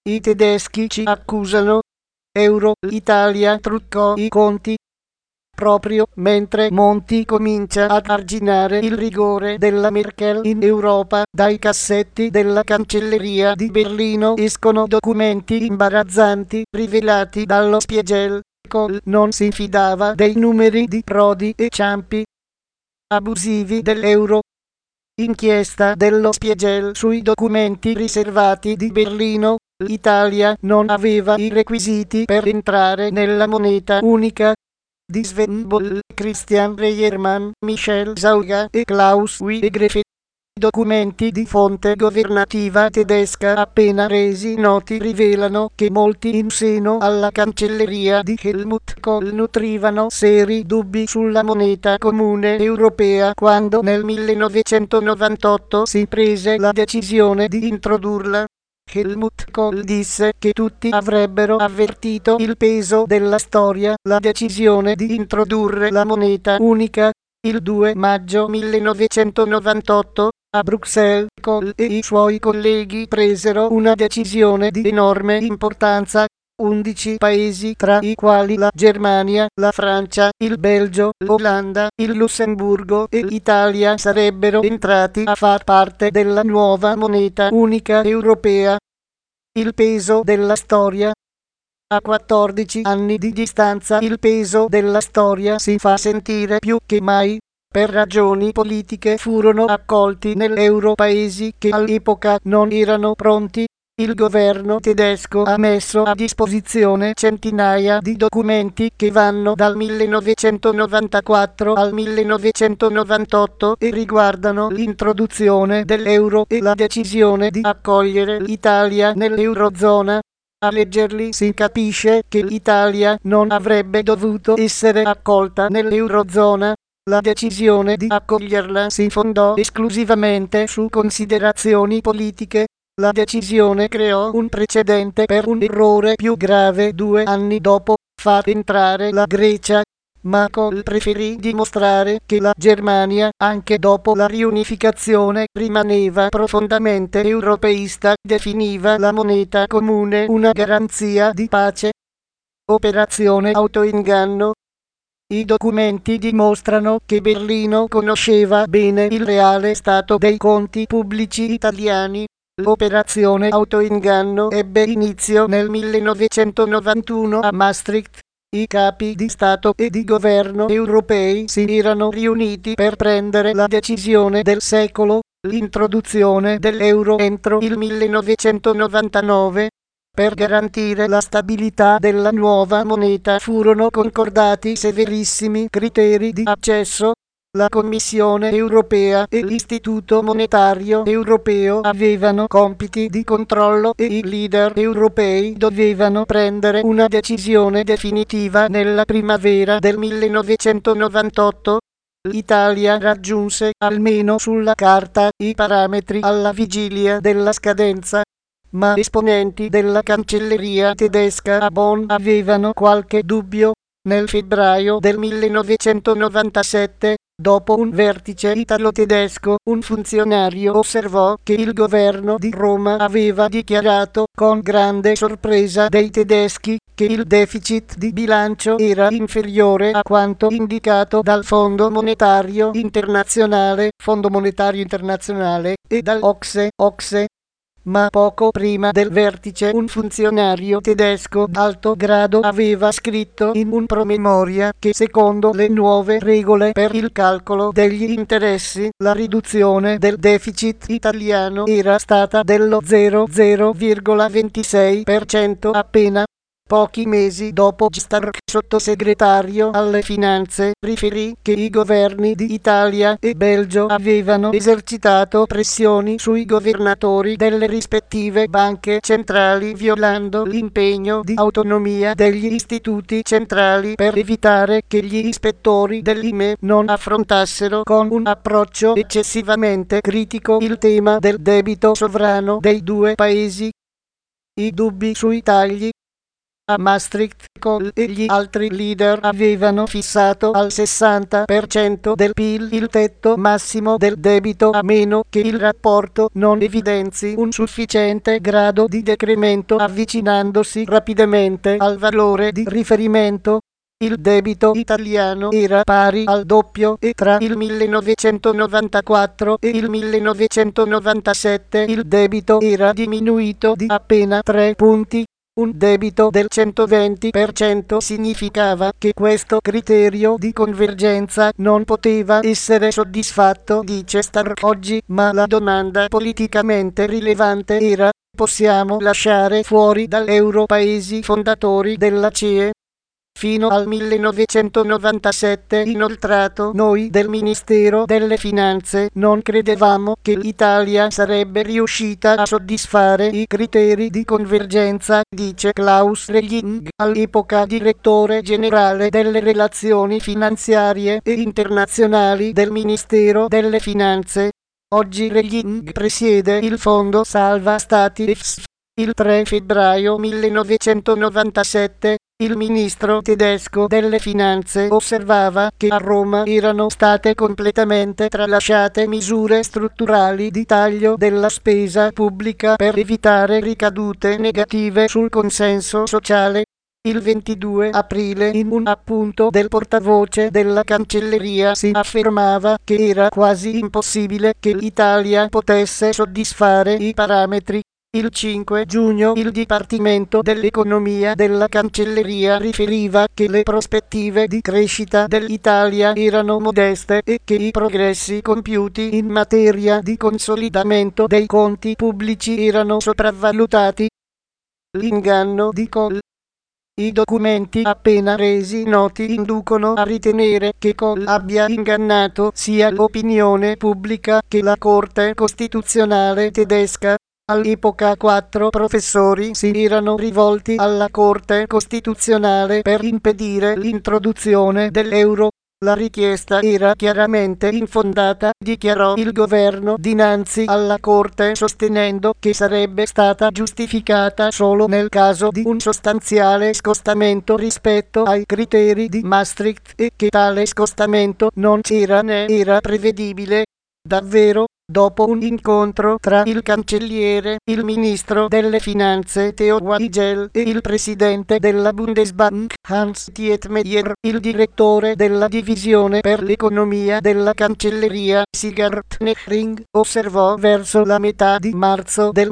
I tedeschi ci accusano. L'Italia truccò i conti. Proprio mentre Monti comincia ad arginare il rigore della Merkel in Europa, dai cassetti della cancelleria di Berlino escono documenti imbarazzanti rivelati dallo Spiegel. Kohl non si fidava dei numeri di Prodi e Ciampi. Abusivi dell'euro. Inchiesta dello Spiegel sui documenti riservati di Berlino. L'Italia non aveva i requisiti per entrare nella moneta unica. Di Sven Boll, Christian Reiermann, Michel Sauga e Klaus Wiegrefe. Documenti di fonte governativa tedesca appena resi noti rivelano che molti in seno alla cancelleria di Helmut Kohl nutrivano seri dubbi sulla moneta comune europea quando nel 1998 si prese la decisione di introdurla. Helmut Kohl disse che tutti avrebbero avvertito il peso della storia, la decisione di introdurre la moneta unica. Il 2 maggio 1998, a Bruxelles, Kohl e i suoi colleghi presero una decisione di enorme importanza. 11 paesi, tra i quali la Germania, la Francia, il Belgio, l'Olanda, il Lussemburgo e l'Italia sarebbero entrati a far parte della nuova moneta unica europea. Il peso della storia. A 14 anni di distanza il peso della storia si fa sentire più che mai. Per ragioni politiche furono accolti nell'euro paesi che all'epoca non erano pronti. Il governo tedesco ha messo a disposizione centinaia di documenti che vanno dal 1994 al 1998 e riguardano l'introduzione dell'euro e la decisione di accogliere l'Italia nell'eurozona. A leggerli si capisce che l'Italia non avrebbe dovuto essere accolta nell'eurozona. La decisione di accoglierla si fondò esclusivamente su considerazioni politiche. La decisione creò un precedente per un errore più grave 2 anni dopo, far entrare la Grecia. Ma Kohl preferì dimostrare che la Germania, anche dopo la riunificazione, rimaneva profondamente europeista, definiva la moneta comune una garanzia di pace. Operazione autoinganno. I documenti dimostrano che Berlino conosceva bene il reale stato dei conti pubblici italiani. L'operazione autoinganno ebbe inizio nel 1991 a Maastricht. I capi di Stato e di governo europei si erano riuniti per prendere la decisione del secolo, l'introduzione dell'euro entro il 1999. Per garantire la stabilità della nuova moneta furono concordati severissimi criteri di accesso. La Commissione europea e l'Istituto monetario europeo avevano compiti di controllo e i leader europei dovevano prendere una decisione definitiva nella primavera del 1998. L'Italia raggiunse, almeno sulla carta, i parametri alla vigilia della scadenza. Ma esponenti della cancelleria tedesca a Bonn avevano qualche dubbio. Nel febbraio del 1997, dopo un vertice italo-tedesco, un funzionario osservò che il governo di Roma aveva dichiarato, con grande sorpresa dei tedeschi, che il deficit di bilancio era inferiore a quanto indicato dal Fondo Monetario Internazionale e dall'OCSE. Ma poco prima del vertice un funzionario tedesco d'alto grado aveva scritto in un promemoria che secondo le nuove regole per il calcolo degli interessi la riduzione del deficit italiano era stata dello 0,26% appena. Pochi mesi dopo Stark, sottosegretario alle finanze, riferì che i governi di Italia e Belgio avevano esercitato pressioni sui governatori delle rispettive banche centrali violando l'impegno di autonomia degli istituti centrali per evitare che gli ispettori dell'IME non affrontassero con un approccio eccessivamente critico il tema del debito sovrano dei due paesi. I dubbi sui tagli. A Maastricht Kohl e gli altri leader avevano fissato al 60% del PIL il tetto massimo del debito, a meno che il rapporto non evidenzi un sufficiente grado di decremento avvicinandosi rapidamente al valore di riferimento. Il debito italiano era pari al doppio e tra il 1994 e il 1997 il debito era diminuito di appena 3 punti. Un debito del 120% significava che questo criterio di convergenza non poteva essere soddisfatto, dice Stark oggi, ma la domanda politicamente rilevante era: possiamo lasciare fuori dall'euro paesi fondatori della CE? Fino al 1997, inoltrato, noi del Ministero delle Finanze non credevamo che l'Italia sarebbe riuscita a soddisfare i criteri di convergenza, dice Klaus Regling, all'epoca direttore generale delle relazioni finanziarie e internazionali del Ministero delle Finanze. Oggi Regling presiede il Fondo Salva Stati EFSF. Il 3 febbraio 1997 il ministro tedesco delle finanze osservava che a Roma erano state completamente tralasciate misure strutturali di taglio della spesa pubblica per evitare ricadute negative sul consenso sociale. Il 22 aprile, in un appunto del portavoce della Cancelleria, si affermava che era quasi impossibile che l'Italia potesse soddisfare i parametri. Il 5 giugno il Dipartimento dell'Economia della Cancelleria riferiva che le prospettive di crescita dell'Italia erano modeste e che i progressi compiuti in materia di consolidamento dei conti pubblici erano sopravvalutati. L'inganno di Kohl. I documenti appena resi noti inducono a ritenere che Kohl abbia ingannato sia l'opinione pubblica che la Corte Costituzionale tedesca. All'epoca 4 professori si erano rivolti alla Corte Costituzionale per impedire l'introduzione dell'euro. La richiesta era chiaramente infondata, dichiarò il governo dinanzi alla Corte, sostenendo che sarebbe stata giustificata solo nel caso di un sostanziale scostamento rispetto ai criteri di Maastricht e che tale scostamento non c'era né era prevedibile. Davvero? Dopo un incontro tra il cancelliere, il ministro delle finanze Theo Waigel e il presidente della Bundesbank Hans Tietmeyer, il direttore della divisione per l'economia della cancelleria Sigurd Nechring osservò verso la metà di marzo del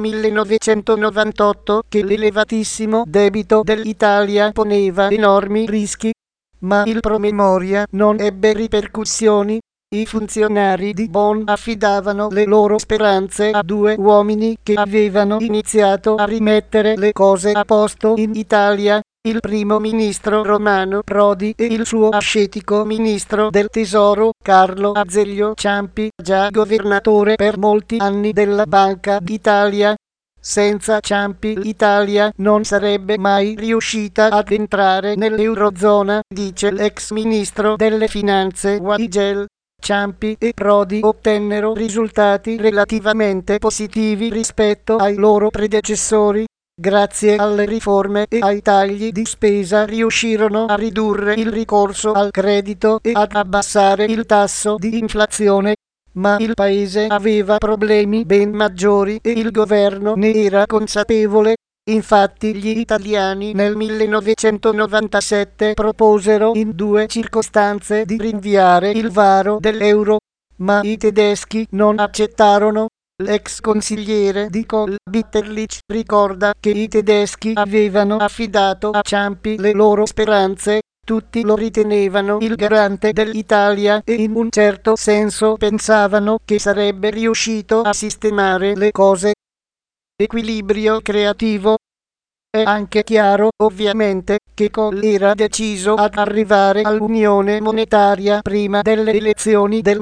1998 che l'elevatissimo debito dell'Italia poneva enormi rischi, ma il promemoria non ebbe ripercussioni. I funzionari di Bonn affidavano le loro speranze a 2 uomini che avevano iniziato a rimettere le cose a posto in Italia, il primo ministro Romano Prodi e il suo ascetico ministro del tesoro Carlo Azeglio Ciampi, già governatore per molti anni della Banca d'Italia. Senza Ciampi l'Italia non sarebbe mai riuscita ad entrare nell'Eurozona, dice l'ex ministro delle finanze Waigel. Ciampi e Prodi ottennero risultati relativamente positivi rispetto ai loro predecessori. Grazie alle riforme e ai tagli di spesa riuscirono a ridurre il ricorso al credito e ad abbassare il tasso di inflazione. Ma il paese aveva problemi ben maggiori e il governo ne era consapevole. Infatti gli italiani nel 1997 proposero in 2 circostanze di rinviare il varo dell'euro, ma i tedeschi non accettarono. L'ex consigliere di Kohl Bitterlich ricorda che i tedeschi avevano affidato a Ciampi le loro speranze, tutti lo ritenevano il garante dell'Italia e in un certo senso pensavano che sarebbe riuscito a sistemare le cose. Equilibrio creativo. È anche chiaro, ovviamente, che Kohl era deciso ad arrivare all'unione monetaria prima delle elezioni del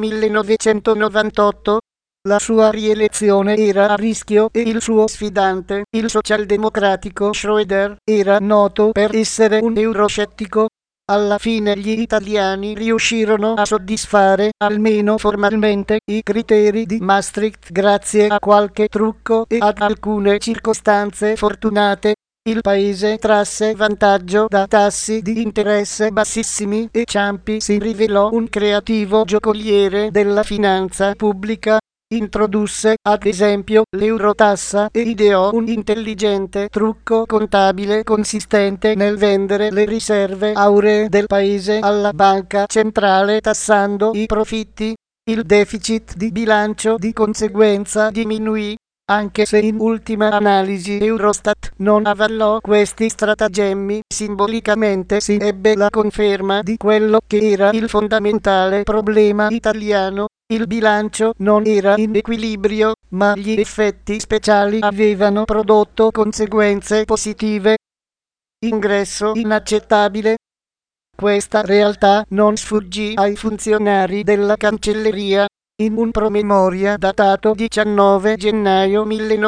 1998. La sua rielezione era a rischio e il suo sfidante, il socialdemocratico Schröder, era noto per essere un euroscettico. Alla fine gli italiani riuscirono a soddisfare, almeno formalmente, i criteri di Maastricht grazie a qualche trucco e ad alcune circostanze fortunate. il paese trasse vantaggio da tassi di interesse bassissimi e Ciampi si rivelò un creativo giocoliere della finanza pubblica. Introdusse, ad esempio, l'eurotassa e ideò un intelligente trucco contabile consistente nel vendere le riserve auree del paese alla banca centrale tassando i profitti. Il deficit di bilancio di conseguenza diminuì, anche se in ultima analisi Eurostat non avallò questi stratagemmi. Simbolicamente si ebbe la conferma di quello che era il fondamentale problema italiano. Il bilancio non era in equilibrio, ma gli effetti speciali avevano prodotto conseguenze positive. Ingresso inaccettabile. Questa realtà non sfuggì ai funzionari della cancelleria. In un promemoria datato 19 gennaio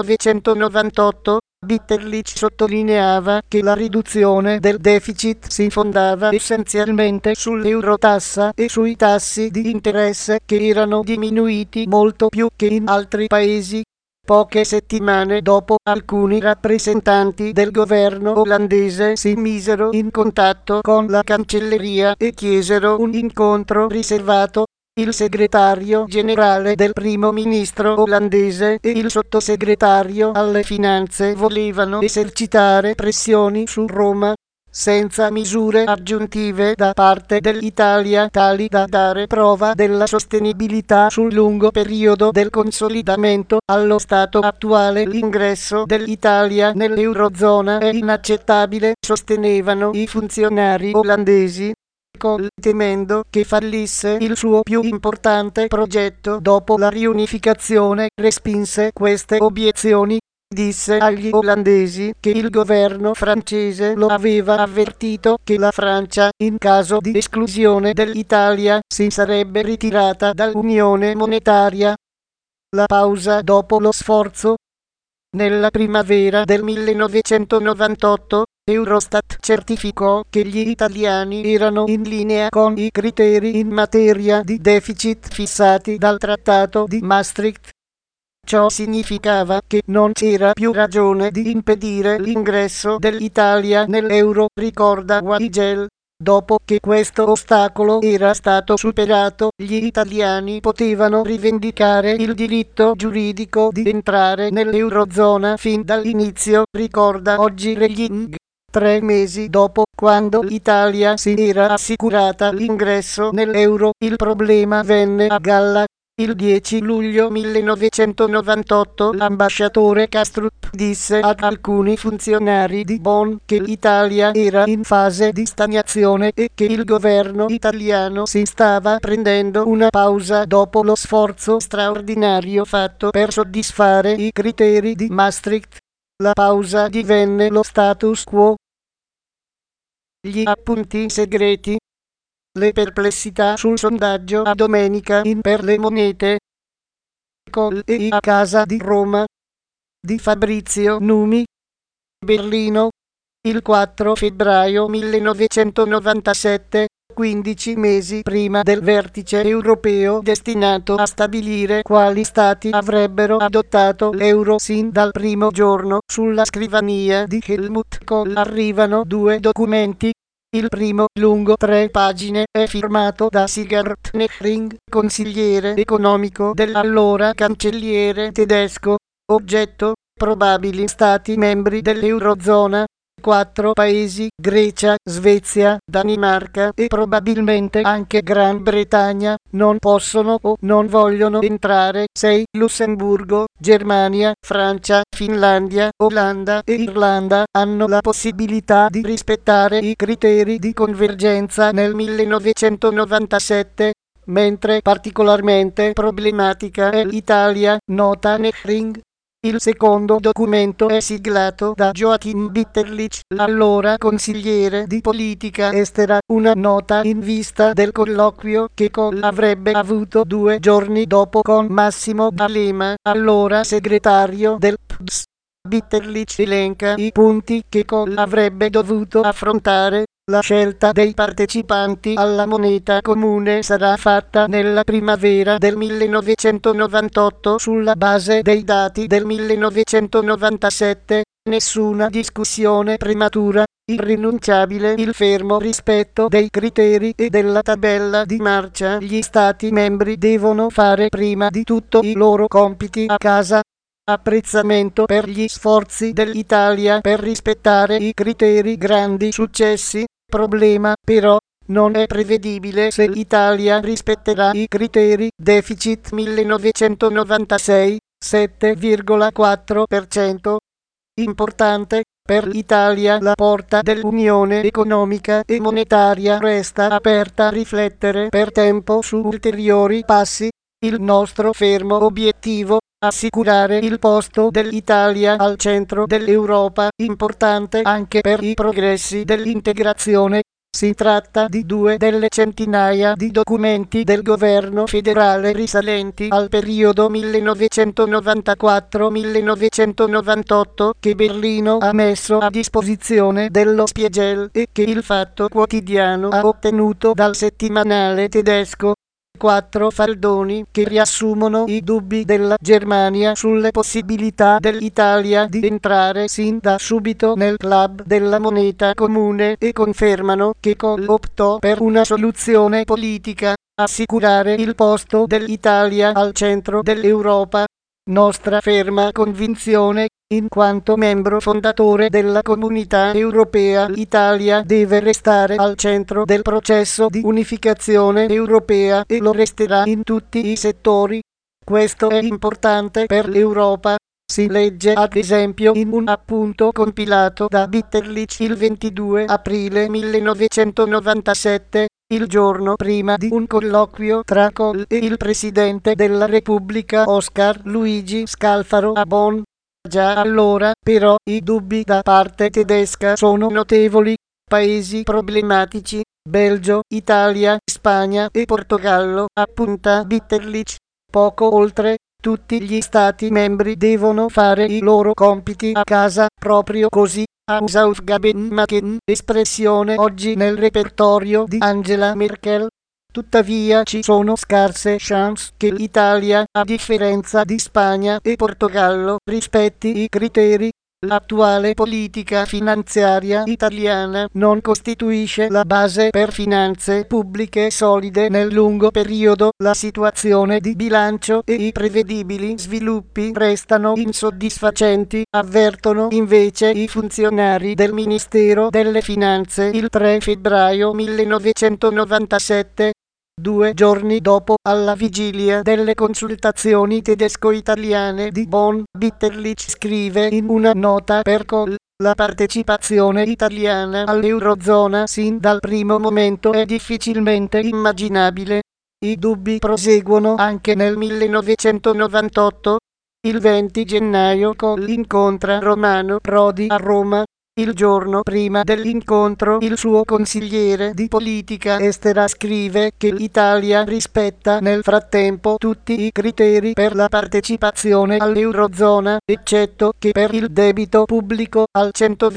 1998, Bitterlich sottolineava che la riduzione del deficit si fondava essenzialmente sull'eurotassa e sui tassi di interesse che erano diminuiti molto più che in altri paesi. Poche settimane dopo, alcuni rappresentanti del governo olandese si misero in contatto con la cancelleria e chiesero un incontro riservato. Il segretario generale del primo ministro olandese e il sottosegretario alle finanze volevano esercitare pressioni su Roma, senza misure aggiuntive da parte dell'Italia tali da dare prova della sostenibilità sul lungo periodo del consolidamento. Allo stato attuale l'ingresso dell'Italia nell'Eurozona è inaccettabile, sostenevano i funzionari olandesi. Temendo che fallisse il suo più importante progetto dopo la riunificazione, respinse queste obiezioni. Disse agli olandesi che il governo francese lo aveva avvertito che la Francia, in caso di esclusione dell'Italia, si sarebbe ritirata dall'Unione monetaria. La pausa dopo lo sforzo. Nella primavera del 1998, Eurostat certificò che gli italiani erano in linea con i criteri in materia di deficit fissati dal Trattato di Maastricht. Ciò significava che non c'era più ragione di impedire l'ingresso dell'Italia nell'euro, ricorda Waigel. Dopo che questo ostacolo era stato superato, gli italiani potevano rivendicare il diritto giuridico di entrare nell'Eurozona fin dall'inizio, ricorda oggi Regling. 3 mesi dopo, quando l'Italia si era assicurata l'ingresso nell'euro, il problema venne a galla. Il 10 luglio 1998 l'ambasciatore Kastrup disse ad alcuni funzionari di Bonn che l'Italia era in fase di stagnazione e che il governo italiano si stava prendendo una pausa dopo lo sforzo straordinario fatto per soddisfare i criteri di Maastricht. La pausa divenne lo status quo. Gli appunti segreti. Le perplessità sul sondaggio a domenica in Per le Monete. Col e a casa di Roma. Di Fabrizio Numi. Berlino. Il 4 febbraio 1997, 15 mesi prima del vertice europeo destinato a stabilire quali stati avrebbero adottato l'euro sin dal primo giorno, sulla scrivania di Helmut Kohl arrivano 2 documenti. Il primo, lungo 3 pagine, è firmato da Sigurd Nechring, consigliere economico dell'allora cancelliere tedesco. Oggetto: probabili stati membri dell'Eurozona. 4 paesi: Grecia, Svezia, Danimarca e probabilmente anche Gran Bretagna, non possono o non vogliono entrare. 6 Lussemburgo, Germania, Francia, Finlandia, Olanda e Irlanda hanno la possibilità di rispettare i criteri di convergenza nel 1997, mentre particolarmente problematica è l'Italia, nota Nechring. Il secondo documento è siglato da Joachim Bitterlich, l'allora consigliere di politica estera, una nota in vista del colloquio che Kohl avrebbe avuto 2 giorni dopo con Massimo D'Alema, allora segretario del PDS. Bitterlich elenca i punti che Kohl avrebbe dovuto affrontare. La scelta dei partecipanti alla moneta comune sarà fatta nella primavera del 1998 sulla base dei dati del 1997. nessuna discussione prematura, irrinunciabile il fermo rispetto dei criteri e della tabella di marcia. Gli Stati membri devono fare prima di tutto i loro compiti a casa. Apprezzamento per gli sforzi dell'Italia per rispettare i criteri. Grandi successi. Problema, però, non è prevedibile se l'Italia rispetterà i criteri. Deficit 1996, 7,4%. Importante, per l'Italia la porta dell'Unione economica e monetaria resta aperta. Riflettere per tempo su ulteriori passi. Il nostro fermo obiettivo, assicurare il posto dell'Italia al centro dell'Europa, importante anche per i progressi dell'integrazione. Si tratta di 2 delle centinaia di documenti del governo federale risalenti al periodo 1994-1998 che Berlino ha messo a disposizione dello Spiegel e che il Fatto Quotidiano ha ottenuto dal settimanale tedesco. 4 faldoni che riassumono i dubbi della Germania sulle possibilità dell'Italia di entrare sin da subito nel club della moneta comune e confermano che Kohl optò per una soluzione politica, assicurare il posto dell'Italia al centro dell'Europa. Nostra ferma convinzione, in quanto membro fondatore della Comunità Europea, l'Italia deve restare al centro del processo di unificazione europea e lo resterà in tutti i settori. Questo è importante per l'Europa. Si legge ad esempio in un appunto compilato da Bitterlich il 22 aprile 1997, il giorno prima di un colloquio tra Kohl e il Presidente della Repubblica Oscar Luigi Scalfaro a Bonn. Già allora, però, i dubbi da parte tedesca sono notevoli. Paesi problematici, Belgio, Italia, Spagna e Portogallo, appunta Bitterlich. Poco oltre, tutti gli Stati membri devono fare i loro compiti a casa, proprio così. Hausaufgaben machen, espressione oggi nel repertorio di Angela Merkel. Tuttavia ci sono scarse chance che l'Italia, a differenza di Spagna e Portogallo, rispetti i criteri. L'attuale politica finanziaria italiana non costituisce la base per finanze pubbliche solide nel lungo periodo. La situazione di bilancio e i prevedibili sviluppi restano insoddisfacenti, avvertono invece i funzionari del Ministero delle Finanze il 3 febbraio 1997. 2 giorni dopo, alla vigilia delle consultazioni tedesco-italiane di Bonn, Bitterlich scrive in una nota per Kohl: la partecipazione italiana all'Eurozona sin dal primo momento è difficilmente immaginabile. I dubbi proseguono anche nel 1998. Il 20 gennaio Kohl incontra Romano Prodi a Roma. Il giorno prima dell'incontro il suo consigliere di politica estera scrive che l'Italia rispetta nel frattempo tutti i criteri per la partecipazione all'Eurozona, eccetto che per il debito pubblico al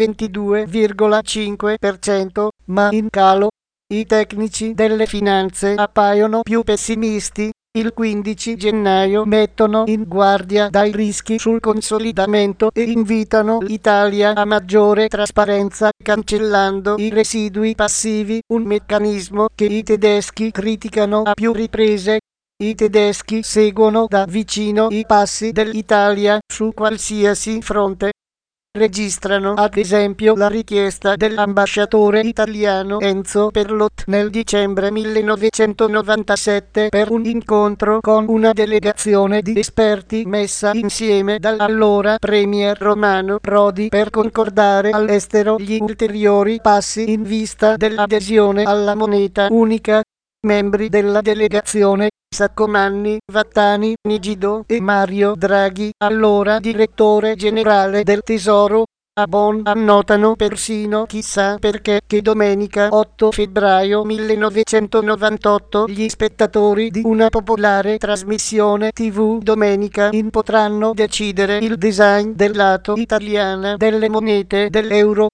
122,5%, ma in calo. I tecnici delle finanze appaiono più pessimisti. Il 15 gennaio mettono in guardia dai rischi sul consolidamento e invitano l'Italia a maggiore trasparenza, cancellando i residui passivi, un meccanismo che i tedeschi criticano a più riprese. I tedeschi seguono da vicino i passi dell'Italia su qualsiasi fronte. Registrano ad esempio la richiesta dell'ambasciatore italiano Enzo Perlot nel dicembre 1997 per un incontro con una delegazione di esperti messa insieme dall'allora premier Romano Prodi per concordare all'estero gli ulteriori passi in vista dell'adesione alla moneta unica. Membri della delegazione: Saccomanni, Vattani, Nigido e Mario Draghi, allora direttore generale del Tesoro. A Bonn annotano persino, chissà perché, che domenica 8 febbraio 1998 gli spettatori di una popolare trasmissione TV Domenica In potranno decidere il design del lato italiano delle monete dell'euro.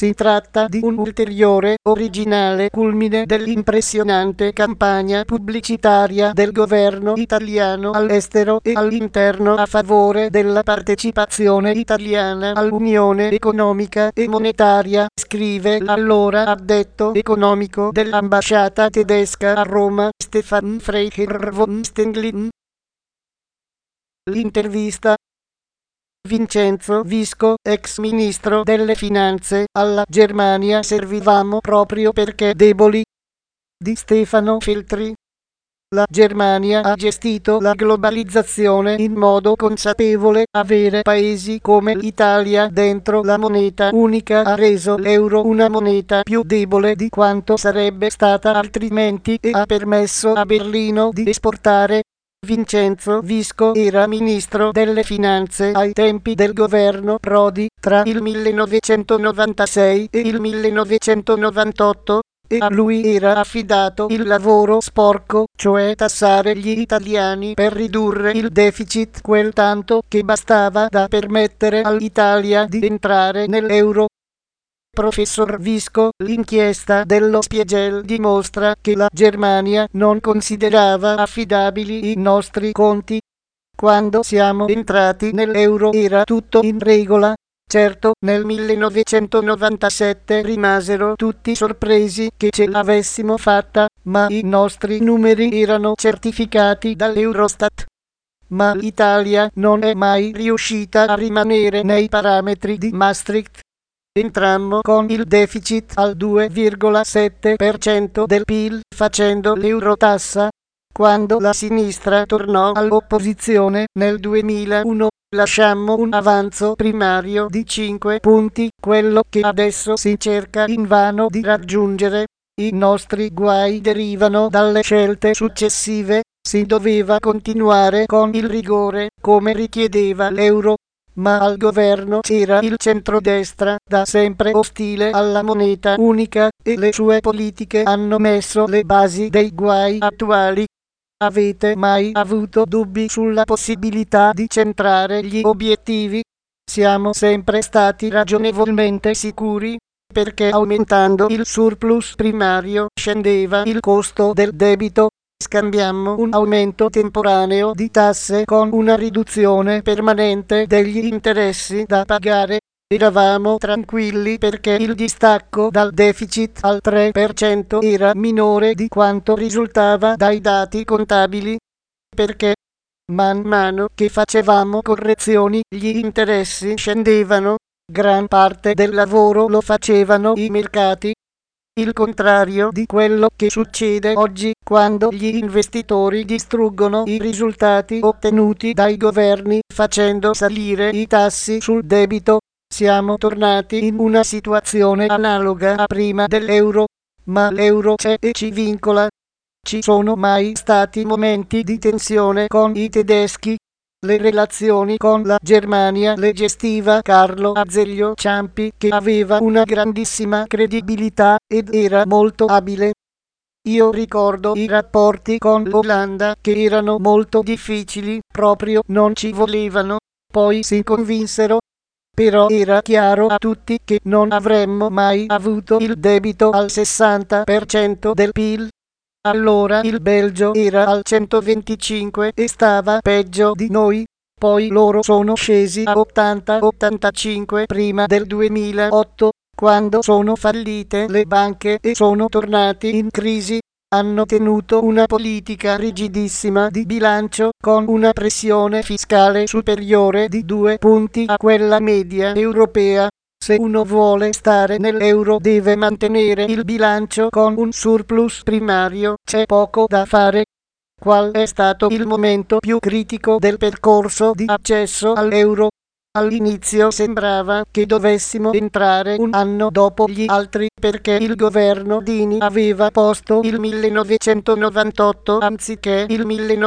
si tratta di un ulteriore, originale culmine dell'impressionante campagna pubblicitaria del governo italiano all'estero e all'interno a favore della partecipazione italiana all'Unione Economica e Monetaria, scrive l'allora addetto economico dell'ambasciata tedesca a Roma, Stefan Freiherr von Stenglin. L'intervista. Vincenzo Visco, ex ministro delle finanze, alla Germania servivamo proprio perché deboli. Di Stefano Feltri. La Germania ha gestito la globalizzazione in modo consapevole. Avere paesi come l'Italia dentro la moneta unica ha reso l'euro una moneta più debole di quanto sarebbe stata altrimenti e ha permesso a Berlino di esportare. Vincenzo Visco era ministro delle finanze ai tempi del governo Prodi, tra il 1996 e il 1998, e a lui era affidato il lavoro sporco, cioè tassare gli italiani per ridurre il deficit quel tanto che bastava da permettere all'Italia di entrare nell'euro. Professor Visco, l'inchiesta dello Spiegel dimostra che la Germania non considerava affidabili i nostri conti. Quando siamo entrati nell'euro era tutto in regola. Certo, nel 1997 rimasero tutti sorpresi che ce l'avessimo fatta, ma i nostri numeri erano certificati dall'Eurostat. Ma l'Italia non è mai riuscita a rimanere nei parametri di Maastricht. Entrammo con il deficit al 2,7% del PIL facendo l'eurotassa. Quando la sinistra tornò all'opposizione nel 2001, lasciammo un avanzo primario di 5 punti, quello che adesso si cerca invano di raggiungere. I nostri guai derivano dalle scelte successive. Si doveva continuare con il rigore, come richiedeva l'euro. Ma al governo c'era il centrodestra, da sempre ostile alla moneta unica, e le sue politiche hanno messo le basi dei guai attuali. Avete mai avuto dubbi sulla possibilità di centrare gli obiettivi? Siamo sempre stati ragionevolmente sicuri, perché aumentando il surplus primario scendeva il costo del debito. Scambiammo un aumento temporaneo di tasse con una riduzione permanente degli interessi da pagare. Eravamo tranquilli perché il distacco dal deficit al 3% era minore di quanto risultava dai dati contabili. Perché man mano che facevamo correzioni gli interessi scendevano. Gran parte del lavoro lo facevano i mercati. Il contrario di quello che succede oggi, quando gli investitori distruggono i risultati ottenuti dai governi facendo salire i tassi sul debito. Siamo tornati in una situazione analoga a prima dell'euro, ma l'euro c'è e ci vincola. Ci sono mai stati momenti di tensione con i tedeschi? Le relazioni con la Germania le gestiva Carlo Azeglio Ciampi, che aveva una grandissima credibilità ed era molto abile. Io ricordo i rapporti con l'Olanda che erano molto difficili, proprio non ci volevano, poi si convinsero. Però era chiaro a tutti che non avremmo mai avuto il debito al 60% del PIL. Allora il Belgio era al 125 e stava peggio di noi, poi loro sono scesi a 80-85 prima del 2008, quando sono fallite le banche e sono tornati in crisi. Hanno tenuto una politica rigidissima di bilancio con una pressione fiscale superiore di 2 punti a quella media europea. Se uno vuole stare nell'euro deve mantenere il bilancio con un surplus primario, c'è poco da fare. Qual è stato il momento più critico del percorso di accesso all'euro? All'inizio sembrava che dovessimo entrare un anno dopo gli altri perché il governo Dini aveva posto il 1998 anziché il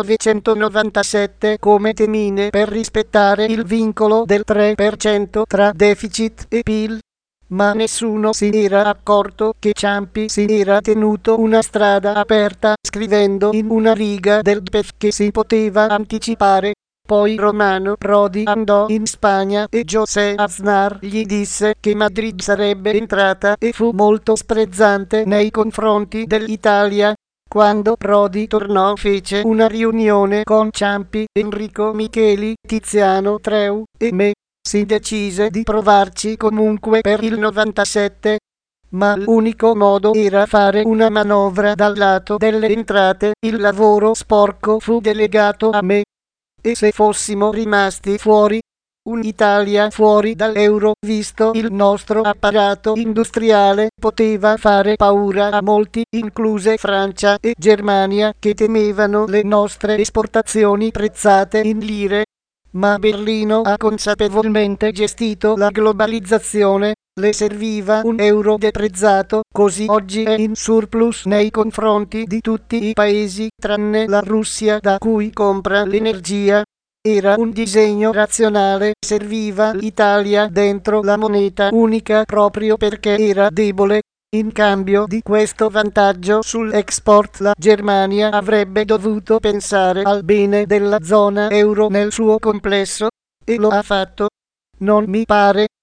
1997 come temine per rispettare il vincolo del 3% tra deficit e PIL. Ma nessuno si era accorto che Ciampi si era tenuto una strada aperta scrivendo in una riga del DPEF che si poteva anticipare. Poi Romano Prodi andò in Spagna e José Aznar gli disse che Madrid sarebbe entrata e fu molto sprezzante nei confronti dell'Italia. Quando Prodi tornò fece una riunione con Ciampi, Enrico Micheli, Tiziano Treu e me. Si decise di provarci comunque per il 97. Ma l'unico modo era fare una manovra dal lato delle entrate. Il lavoro sporco fu delegato a me. E se fossimo rimasti fuori, un'Italia fuori dall'euro, visto il nostro apparato industriale, poteva fare paura a molti, incluse Francia e Germania, che temevano le nostre esportazioni prezzate in lire. Ma Berlino ha consapevolmente gestito la globalizzazione. Le serviva un euro deprezzato, così oggi è in surplus nei confronti di tutti i paesi, tranne la Russia da cui compra l'energia. Era un disegno razionale, serviva l'Italia dentro la moneta unica proprio perché era debole. In cambio di questo vantaggio sull'export la Germania avrebbe dovuto pensare al bene della zona euro nel suo complesso, e lo ha fatto. Non mi pare